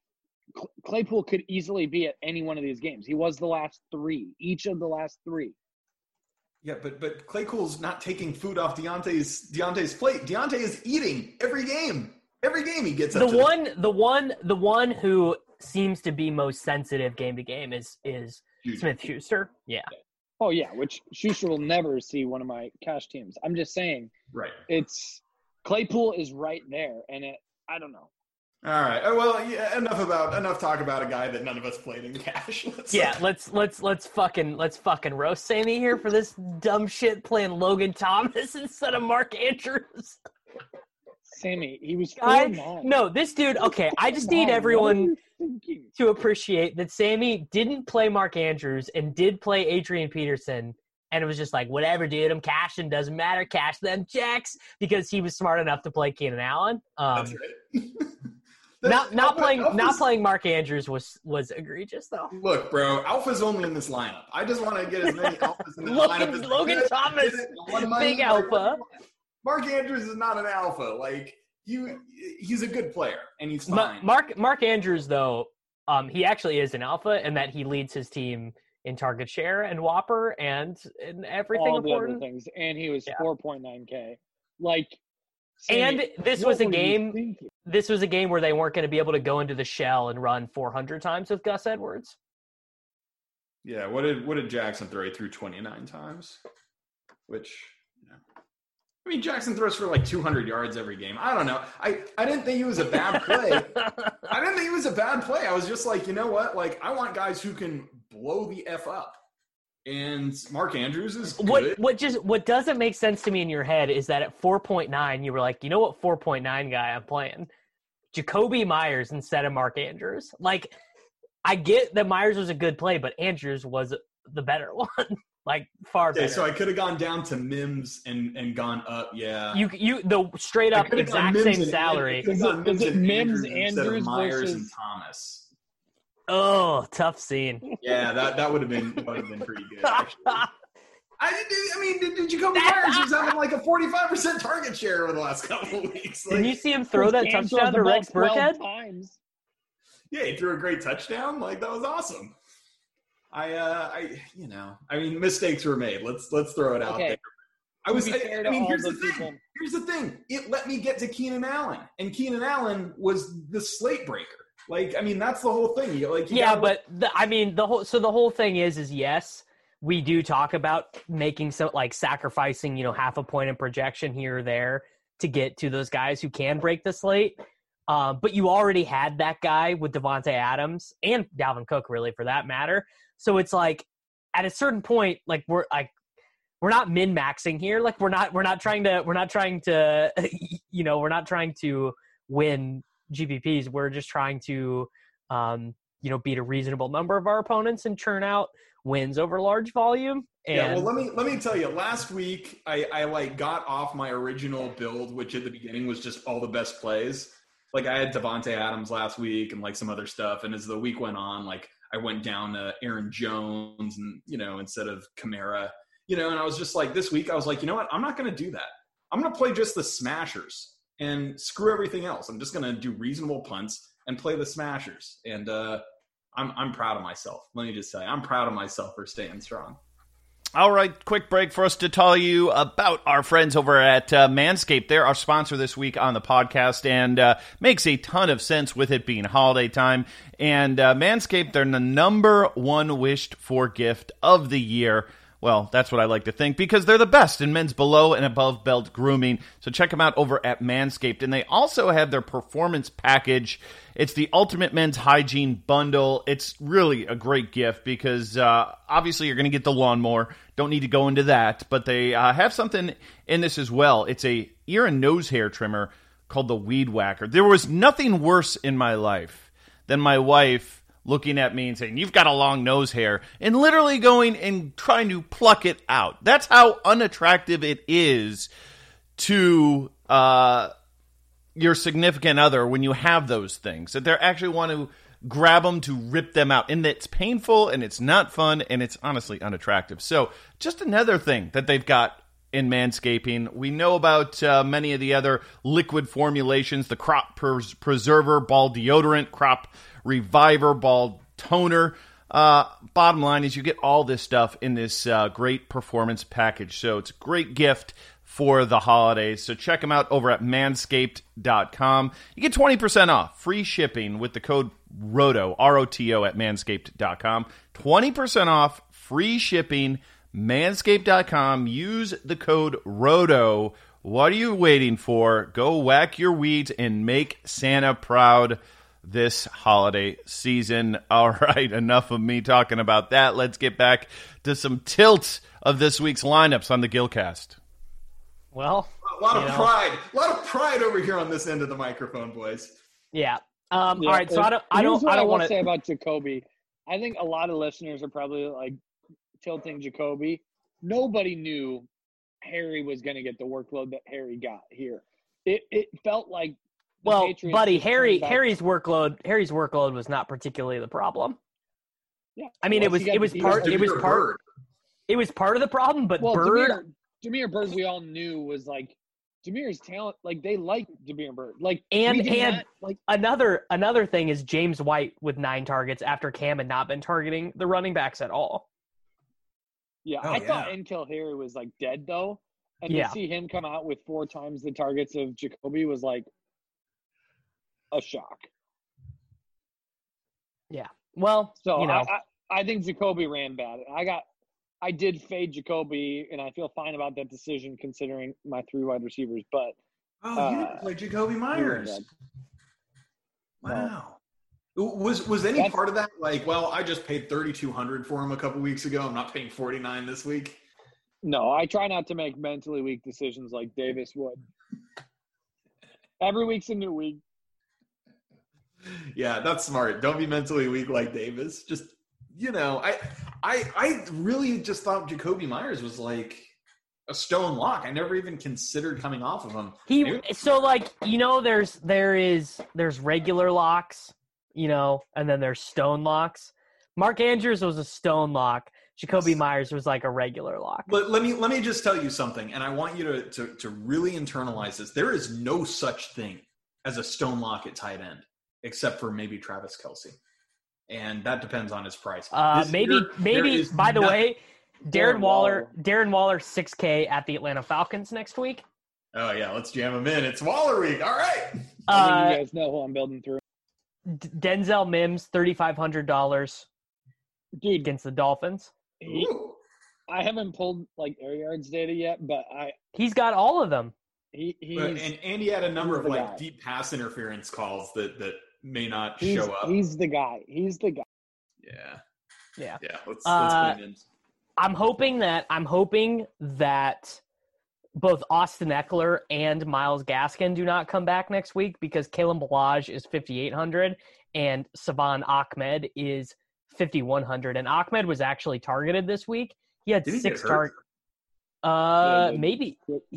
Claypool could easily be at any one of these games. He was the last 3, each of the last 3. Yeah, but Claypool's not taking food off Deontay's plate. Deontay is eating every game. Every game he gets up the one who seems to be most sensitive game to game is Smith-Schuster. Yeah. Oh yeah, which Schuster will never see one of my cash teams. I'm just saying. Right. It's Claypool is right there, and I don't know. All right. Well, yeah, enough talk about a guy that none of us played in cash. Let's fucking roast Sammy here for this dumb shit playing Logan Thomas instead of Mark Andrews. Sammy, he was 4-9. No, this dude. Okay, I just need everyone to appreciate that Sammy didn't play Mark Andrews and did play Adrian Peterson. And it was just like, whatever, dude, I'm cashing. Doesn't matter. Cash them checks because he was smart enough to play Keenan Allen. That's right. Not playing Mark Andrews was egregious though. Look, bro, Alpha's only in this lineup. I just want to get as many Alphas in this lineup as Logan Thomas, big alpha. Mark Andrews is not an alpha. Like he's a good player and he's fine. Mark Andrews though, he actually is an alpha in that he leads his team in target share and Whopper and in everything all important. The other things, and he was 4.9K. Like. And this was a game. This was a game where they weren't going to be able to go into the shell and run 400 times with Gus Edwards. Yeah, what did Jackson throw? He threw 29 times, which, I mean, Jackson throws for like 200 yards every game. I don't know. I didn't think he was a bad play. I was just like, you know what? Like, I want guys who can blow the F up. And Mark Andrews is good. What doesn't make sense to me in your head is that at 4.9, you were like, you know what 4.9 guy I'm playing? Jacoby Myers instead of Mark Andrews. Like, I get that Myers was a good play, but Andrews was the better one. Like, far better. So I could have gone down to Mims and gone up, yeah. You the straight up exact same salary. Is it Mims, Andrews Myers, versus and Thomas? Oh, tough scene. Yeah, that would have been pretty good. Did Jacoby Myers was having like a 45% target share over the last couple of weeks? Like, did you see him throw that touchdown to Rex Burkhead? Yeah, he threw a great touchdown. Like, that was awesome. Mistakes were made. Let's throw it out there. Here's the thing. It let me get to Keenan Allen, and Keenan Allen was the slate breaker. Like, I mean, that's the whole thing. The whole thing is yes, we do talk about making some, like, sacrificing, half a point in projection here or there to get to those guys who can break the slate. But you already had that guy with Devontae Adams and Dalvin Cook, really, for that matter. So it's like, at a certain point, like, we're not min-maxing here. Like, we're not trying to win GPPs. We're just trying to, beat a reasonable number of our opponents and churn out wins over large volume. And let me tell you, last week I got off my original build, which at the beginning was just all the best plays. Like, I had Devontae Adams last week and like some other stuff. And as the week went on, like, I went down to Aaron Jones and, instead of Kamara, and I was just like, this week I was like, you know what? I'm not going to do that. I'm going to play just the smashers and screw everything else. I'm just going to do reasonable punts and play the smashers. And I'm proud of myself. Let me just say, I'm proud of myself for staying strong. All right, quick break for us to tell you about our friends over at Manscaped. They're our sponsor this week on the podcast, and makes a ton of sense with it being holiday time. And Manscaped, they're the number one wished for gift of the year. Well, that's what I like to think, because they're the best in men's below and above belt grooming. So check them out over at Manscaped. And they also have their performance package. It's the ultimate men's hygiene bundle. It's really a great gift because obviously you're going to get the lawnmower. Don't need to go into that. But they have something in this as well. It's a ear and nose hair trimmer called the Weed Whacker. There was nothing worse in my life than my wife looking at me and saying, "You've got a long nose hair," and literally going and trying to pluck it out. That's how unattractive it is to your significant other when you have those things, that they actually want to grab them to rip them out. And it's painful, and it's not fun, and it's honestly unattractive. So just another thing that they've got in manscaping. We know about many of the other liquid formulations, the Crop Preserver Ball Deodorant, Crop Reviver Ball Toner. Bottom line is you get all this stuff in this great performance package. So it's a great gift for the holidays. So check them out over at manscaped.com. You get 20% off, free shipping with the code ROTO, R-O-T-O at manscaped.com. 20% off, free shipping, manscaped.com. Use the code ROTO. What are you waiting for? Go whack your weeds and make Santa proud this holiday season. All right, enough of me talking about that. Let's get back to some tilt of this week's lineups on the Gilcast. Well, a lot of pride over here on this end of the microphone, boys. Yeah. All right. So I don't want to say about Jacoby. I think a lot of listeners are probably like tilting Jacoby. Nobody knew Harry was going to get the workload that Harry got here. It felt like Patriots buddy, Harry's workload was not particularly the problem. Yeah. I mean, it was part of the problem, but Bird. Jameer Byrd, we all knew was like Jameer's talent. Like they like Jameer Byrd. Like another thing is James White with 9 targets after Cam had not been targeting the running backs at all. Yeah, I thought N'Keal Harry was like dead though, and to see him come out with 4 times the targets of Jacoby was like a shock. Yeah. Well, so I think Jacoby ran bad. I did fade Jacoby, and I feel fine about that decision considering my 3 wide receivers. But you didn't play Jacoby Myers. Wow. Was any part of that like, well, I just paid $3,200 for him a couple weeks ago. I'm not paying $49 this week. No, I try not to make mentally weak decisions like Davis would. Every week's a new week. Yeah, that's smart. Don't be mentally weak like Davis. Just, I really just thought Jacoby Myers was like a stone lock. I never even considered coming off of him. There's regular locks, and then there's stone locks. Mark Andrews was a stone lock. Jacoby Myers was like a regular lock. But let me just tell you something, and I want you to really internalize this. There is no such thing as a stone lock at tight end, except for maybe Travis Kelce. And that depends on his price. Maybe. By the way, Darren Waller, $6K at the Atlanta Falcons next week. Oh yeah, let's jam him in. It's Waller week. All right. I think you guys know who I'm building through. Denzel Mims, $3,500, dude, against the Dolphins. I haven't pulled like air yards data yet, but he's got all of them. And he had a number of like deep pass interference calls that may not show up. He's the guy. Yeah. Let's put him in. I'm hoping that both Austin Eckler and Myles Gaskin do not come back next week because Kalen Ballage is $5,800 and Savon Ahmed is $5,100. And Ahmed was actually targeted this week. He had 6 targets. Maybe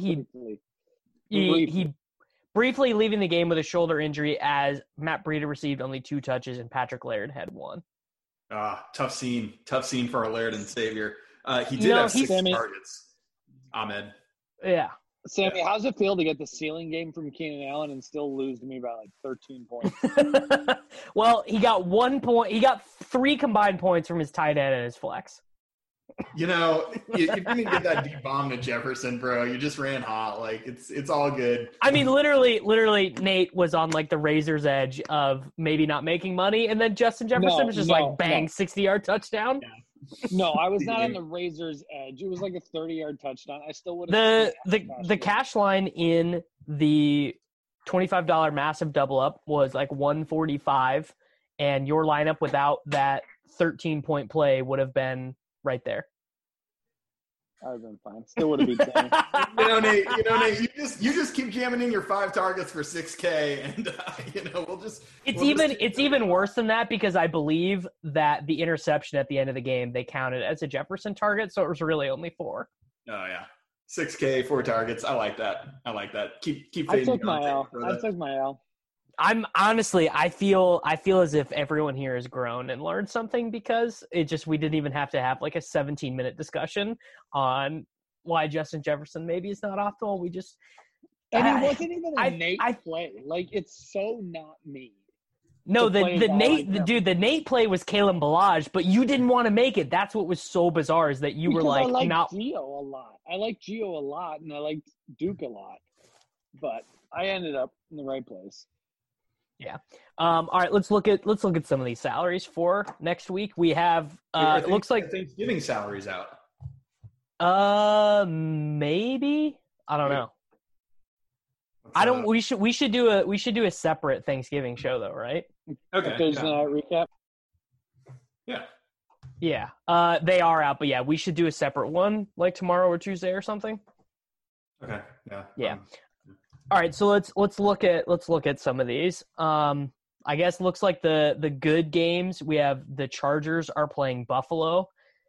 he briefly leaving the game with a shoulder injury as Matt Breida received only 2 touches and Patrick Laird had 1. Tough scene for our Laird and Savior. He did have 6 targets. Ahmed. Yeah. Sammy, how's it feel to get the ceiling game from Keenan Allen and still lose to me by like 13 points? Well, he got 1 point. He got 3 combined points from his tight end and his flex. You didn't get that deep bomb to Jefferson, bro. You just ran hot. Like it's all good. I mean, literally, Nate was on like the razor's edge of maybe not making money, and then Justin Jefferson was just 60-yard touchdown. Yeah. No, I was not on the razor's edge. It was like a 30-yard touchdown. I still would have. The cash line in the $25 massive double up was like 145, and your lineup without that 13-point play would have been right there. I would have been fine. Still would have been 10. Nate, you just keep jamming in your 5 targets for $6K, and we'll just. It's even worse than that because I believe that the interception at the end of the game they counted as a Jefferson target, so it was really only 4. Oh yeah, $6K, 4 targets. I like that. Keep fading. I took my L. I'm honestly, I feel as if everyone here has grown and learned something because we didn't even have to have like a 17-minute discussion on why Justin Jefferson maybe is not optimal. We just and it wasn't even a Nate play. Like, it's so not me. No, the Nate play was Kalen Ballage, but you didn't want to make it. That's what was so bizarre is that you were like, I like not Gio a lot. I like Gio a lot, and I liked Duke a lot, but I ended up in the right place. Yeah. All right. Let's look at some of these salaries for next week. We have. It looks like Thanksgiving salaries out. Maybe. I don't know. I don't. We should do a separate Thanksgiving show though, right? Okay. There's recap. Yeah. Yeah. They are out, but yeah, we should do a separate one like tomorrow or Tuesday or something. Okay. Yeah. Yeah. All right, so let's look at some of these. I guess looks like the good games. We have the Chargers are playing Buffalo,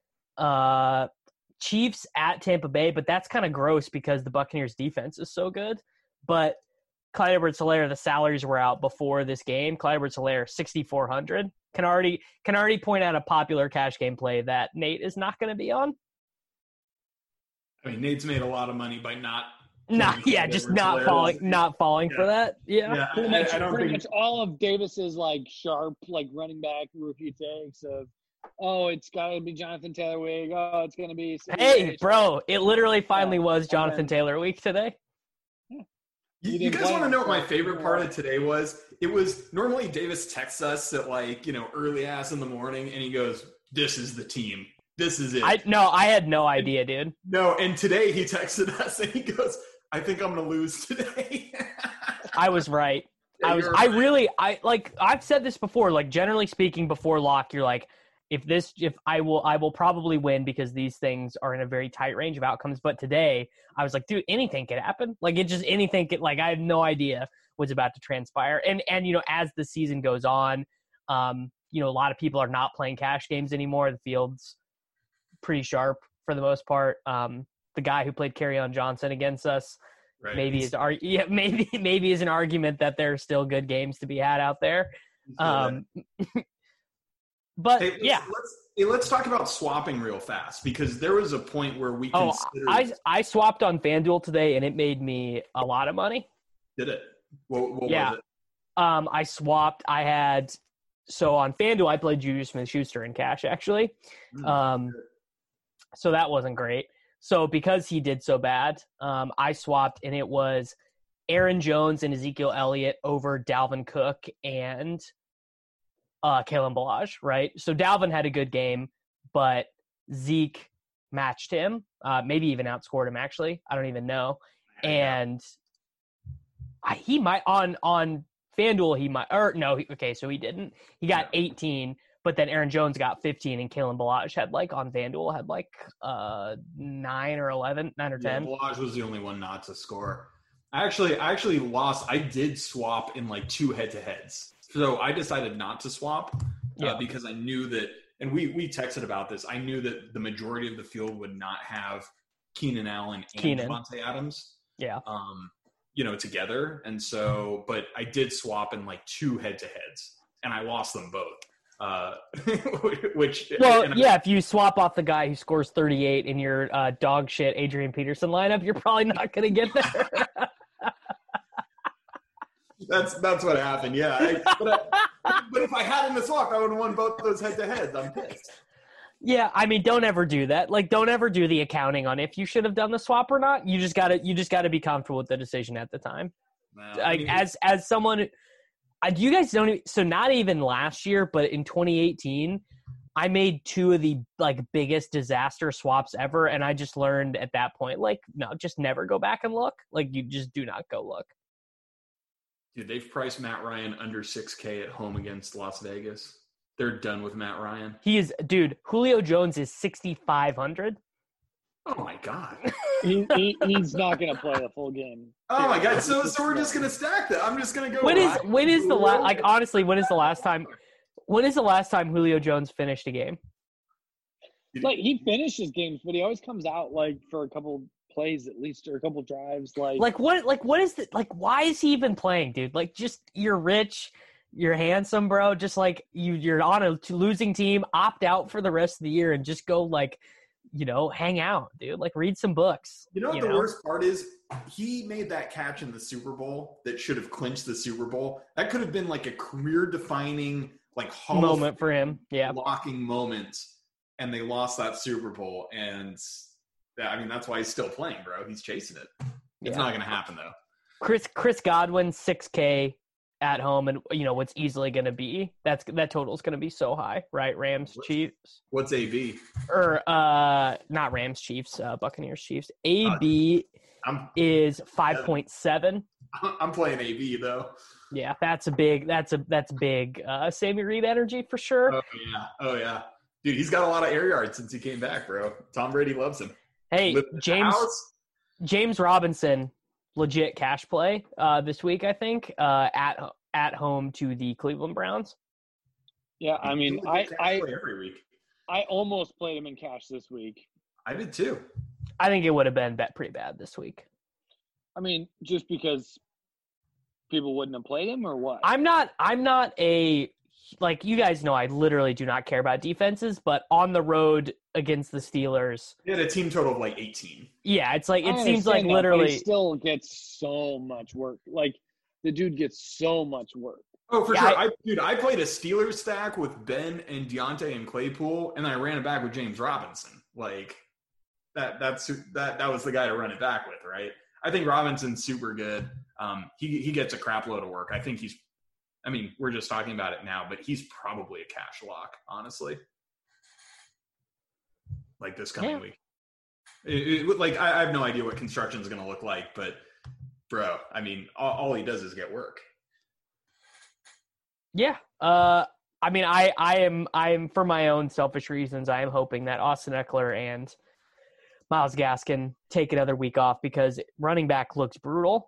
Chiefs at Tampa Bay, but that's kind of gross because the Buccaneers defense is so good. But Clyde Edwards-Helaire, the salaries were out before this game. Clyde Edwards-Helaire, $6,400. Can already point out a popular cash game play that Nate is not going to be on. I mean, Nate's made a lot of money by not falling for that. Yeah. Pretty much all of Davis's like sharp like running back rookie takes of, oh, it's gotta be Jonathan Taylor week. Oh, it's gonna be. Hey, bro! It literally finally was Jonathan Taylor week today. You guys want to know what my favorite part of today was? It was normally Davis texts us at early ass in the morning, and he goes, "This is the team. This is it." I had no idea, dude. No, and today he texted us and he goes, "I think I'm gonna lose today." I was right. I've said this before, like generally speaking before lock, you're like, I will probably win because these things are in a very tight range of outcomes. But today I was like, dude, anything could happen. Like I have no idea what's about to transpire. And as the season goes on, a lot of people are not playing cash games anymore. The field's pretty sharp for the most part. The guy who played Kerryon Johnson against us, right, maybe is an argument that there are still good games to be had out there. But let's talk about swapping real fast because there was a point where we considered. I swapped on FanDuel today and it made me a lot of money. Did it? What was it? I swapped. So on FanDuel I played Juju Smith-Schuster in cash actually. So that wasn't great. So because he did so bad, I swapped, and it was Aaron Jones and Ezekiel Elliott over Dalvin Cook and Kalen Ballage, right? So Dalvin had a good game, but Zeke matched him, maybe even outscored him, actually. I don't even know. And he might, on FanDuel, he might – or no, so he didn't. He got 18. But then Aaron Jones got 15, and Kalen Ballage had on FanDuel had 9 or 11, 9 or 10. Yeah, Ballage was the only one not to score. I actually lost. I did swap in 2 head-to-heads. So I decided not to swap because I knew that, and we texted about this. I knew that the majority of the field would not have Keenan Allen and Davante Adams. Yeah. Together. And so, but I did swap in 2 head-to-heads, and I lost them both. If you swap off the guy who scores 38 in your dog shit Adrian Peterson lineup, you're probably not going to get there. That's what happened. Yeah, but if I hadn't swapped, I would have won both those head to heads. I'm pissed. Yeah, I mean, don't ever do that. Don't ever do the accounting on if you should have done the swap or not. You just gotta be comfortable with the decision at the time. As someone. You guys don't even, so not even last year, but in 2018, I made 2 of the biggest disaster swaps ever. And I just learned at that point, no, just never go back and look. You just do not go look. Dude, they've priced Matt Ryan under $6,000 at home against Las Vegas. They're done with Matt Ryan. Julio Jones is $6,500. Oh my God. He's not going to play the full game. Oh my God. So we're just going to stack that. I'm just going to go. When is the last time Julio Jones finished a game? He finishes games, but he always comes out for a couple plays at least, or a couple drives. What is why is he even playing, dude? Just, you're rich, you're handsome, bro. Just you're on a losing team, opt out for the rest of the year and just go hang out, dude. Like, read some books. You know what the worst part is? He made that catch in the Super Bowl that should have clinched the Super Bowl. That could have been like a career-defining, like, moment for him. Yeah, locking moment, and they lost that Super Bowl. And I mean, that's why he's still playing, bro. He's chasing it. It's not going to happen though. Chris Godwin, 6K at home, and what's easily going to be that total is going to be so high, right? Rams, Chiefs. What's AB? Or not Rams, Chiefs, Buccaneers, Chiefs. AB is 5.7. I'm playing AB though. Yeah, that's big. Sammy Reed energy for sure. Oh yeah, dude, he's got a lot of air yards since he came back, bro. Tom Brady loves him. Hey, James Robinson, legit cash play this week, I think, at home to the Cleveland Browns. Yeah, I mean, every week. I almost played him in cash this week. I did too. I think it would have been pretty bad this week. I mean, just because people wouldn't have played him, or what? I'm not a, like, you guys know, I literally do not care about defenses, but on the road against the Steelers, he had a team total of like 18. Yeah, it's like, it seems like literally he still gets so much work. Like, the dude gets so much work. Oh, for sure. I played a Steelers stack with Ben and Deontay and Claypool, and I ran it back with James Robinson. Like, that was the guy to run it back with, right? I think Robinson's super good. He gets a crap load of work. I think we're just talking about it now, but he's probably a cash lock, honestly. Like, this coming week. I have no idea what construction is going to look like, but bro, I mean, all he does is get work. Yeah. I mean, I am for my own selfish reasons, I am hoping that Austin Eckler and Myles Gaskin take another week off, because running back looks brutal.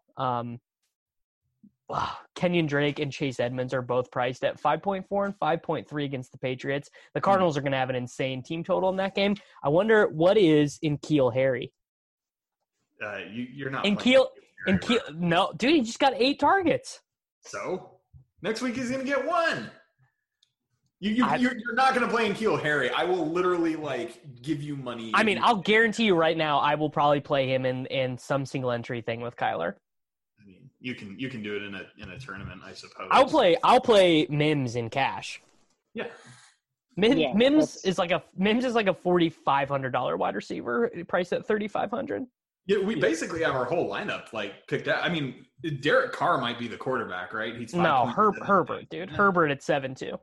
Kenyon Drake and Chase Edmonds are both priced at 5.4 and 5.3 against the Patriots. The Cardinals are going to have an insane team total in that game. I wonder what is in N'Keal Harry. You're not. N'Keal, no, dude, he just got 8 targets. So next week he's going to get 1. You're not going to play N'Keal Harry. I will literally give you money. I mean, I'll guarantee you right now, I will probably play him in some single entry thing with Kyler. I mean, you can do it in a tournament, I suppose. I'll play Mims in cash. Yeah. Mims is like a $4,500 wide receiver, priced at $3,500. Yeah, we basically have our whole lineup picked out. I mean, Derek Carr might be the quarterback, right? He's Herbert, dude. Herbert at 7-2.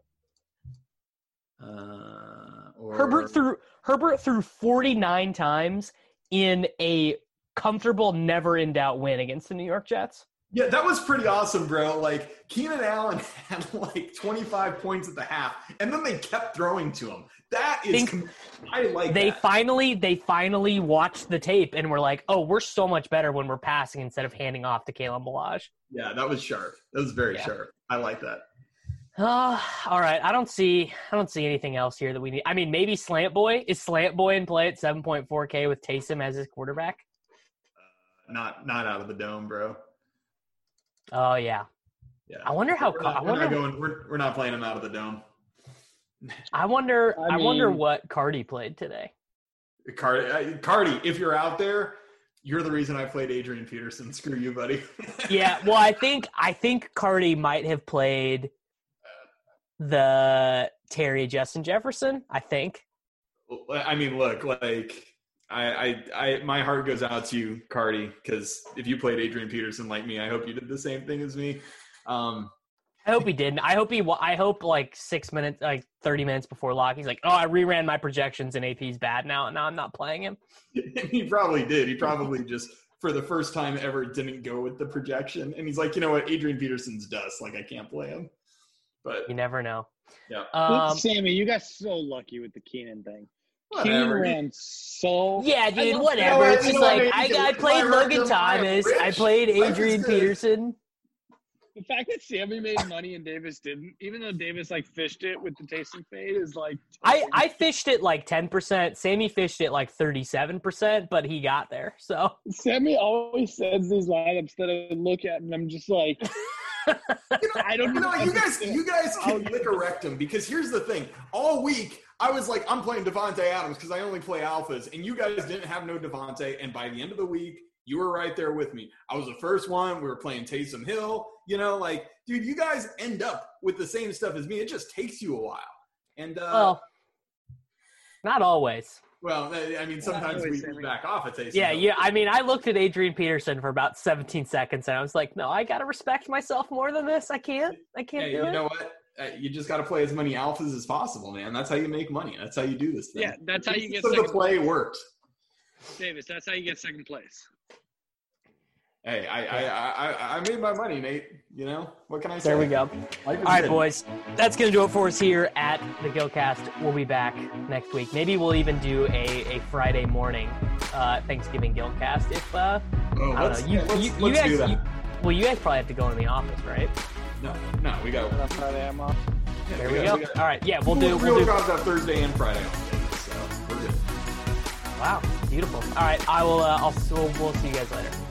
Herbert threw 49 times in a comfortable, never in doubt win against the New York Jets. Yeah, that was pretty awesome, bro. Like, Keenan Allen had 25 points at the half, and then they kept throwing to him. They finally watched the tape and were like, "Oh, we're so much better when we're passing instead of handing off to Kalen Ballage." Yeah, that was sharp. That was very sharp. I like that. All right. I don't see anything else here that we need. I mean, maybe Slant Boy. Is Slant Boy in play at 7.4K with Taysom as his quarterback? Not out of the dome, bro. Oh yeah. Yeah. I wonder how. We're not playing him out of the dome. I wonder what Cardi played today. Cardi, if you're out there, you're the reason I played Adrian Peterson. Screw you, buddy. Yeah. Well, I think Cardi might have played the Terry Justin Jefferson, I think. I mean, look, I my heart goes out to you, Cardi, because if you played Adrian Peterson like me, I hope you did the same thing as me. I hope he didn't. I hope 6 minutes, 30 minutes before lock, he's like, "Oh, I reran my projections and AP's bad now I'm not playing him." He probably did. He probably just, for the first time ever, didn't go with the projection. And he's like, you know what? Adrian Peterson's dust. I can't play him. But you never know. Yeah. Sammy, you got so lucky with the Keenan thing. Whatever. Keenan ran so. Yeah, dude. Whatever. It's just I played Logan Thomas. I played Adrian Peterson. The fact that Sammy made money and Davis didn't, even though Davis fished it with the Taysom fade, is I fished it 10%. Sammy fished it 37%, but he got there. So Sammy always says these lineups that I look at and I'm just like, I don't know. You guys can lick a rectum, because here's the thing. All week I was like, I'm playing Devontae Adams because I only play alphas, and you guys didn't have no Devontae, and by the end of the week, you were right there with me. I was the first one. We were playing Taysom Hill. You know, like, dude, you guys end up with the same stuff as me. It just takes you a while. And well, not always. Well, I mean, sometimes we back off at Taysom Yeah, Hill. yeah. I mean, I looked at Adrian Peterson for about 17 seconds, and I was like, no, I got to respect myself more than this. I can't do it. You know what? You just got to play as many alphas as possible, man. That's how you make money. That's how you do this thing. Yeah, that's how you get second second the play works. Davis, that's how you get second place. Hey, I made my money, Nate. You know, what can I say? There we go. All right, boys. That's going to do it for us here at the Gilcast. We'll be back next week. Maybe we'll even do a Friday morning Thanksgiving Gilcast. If, I don't know. You guys, do that. You guys probably have to go into the office, right? No, we got That's Friday I'm off. Yeah, there we go. All right, yeah, we'll do. that Thursday and Friday off, so we're good. Wow, beautiful. All right, I will. We'll see you guys later.